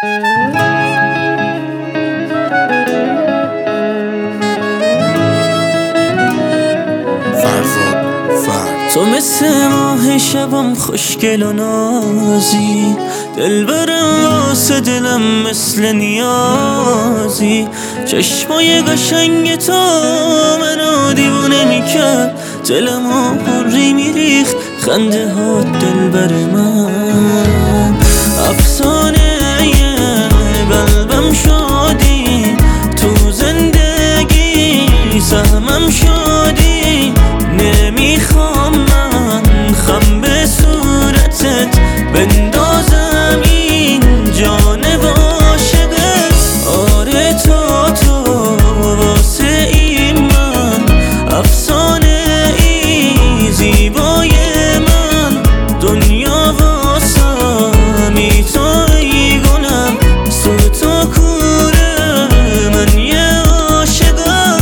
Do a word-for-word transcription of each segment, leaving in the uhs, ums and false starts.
تو مثل ماه شبم خوشگل و نازی، دلبرم واسه دلم مثل نیازی. چشمای قشنگ تو منو دیوونه میکرد، دلمو پری میریخت خنده ها دلبر من. افسانه قلبم شدی، تو زندگی سهمم شدی. نمیخوام من خم به صورتت بندازم این جانب عاشقت. آره تو تو واسه این من افسانه ای زیبای من. دنیا واسم ای تو ای گلم، سوت و کوره من یه عاشقم.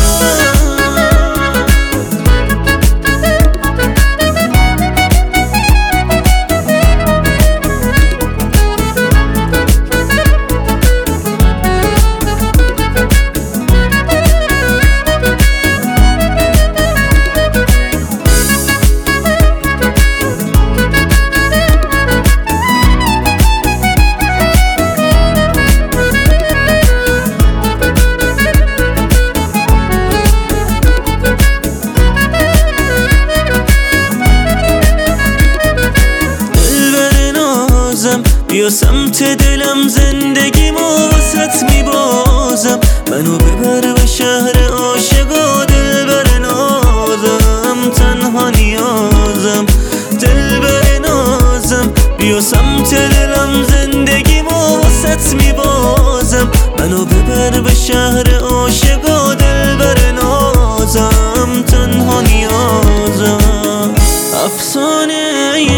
بیا سمت دلم، زندگیمو واسط میبازم. منو ببر به شهر عاشقا، دلبر نازم. تنها نیازم دلبر نازم. بیا سمت دلم، زندگیمو واسط میبازم. منو ببر به شهر عاشقا، دلبر نازم. تنها نیازم. افسانه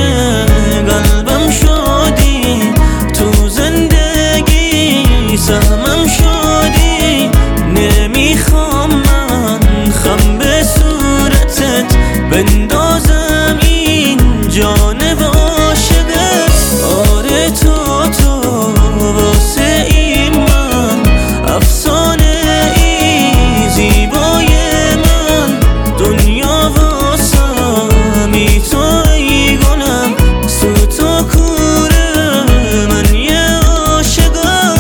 قلبم شدی، تو زندگی سهمم شدی. نمیخوام من خم به صورتت بندازم این جانب عاشقت. آره تو تو واسه این من افسانه ای زیبای من. دنیا واسم ای تو ای گلم، سوت و کوره من یه عاشقم.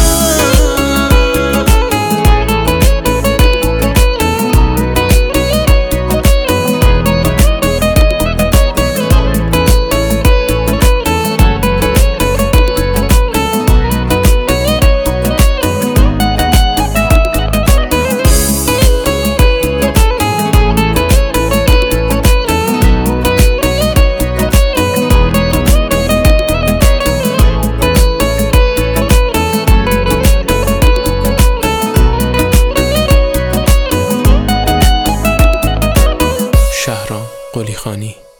شهرام قلیخانی.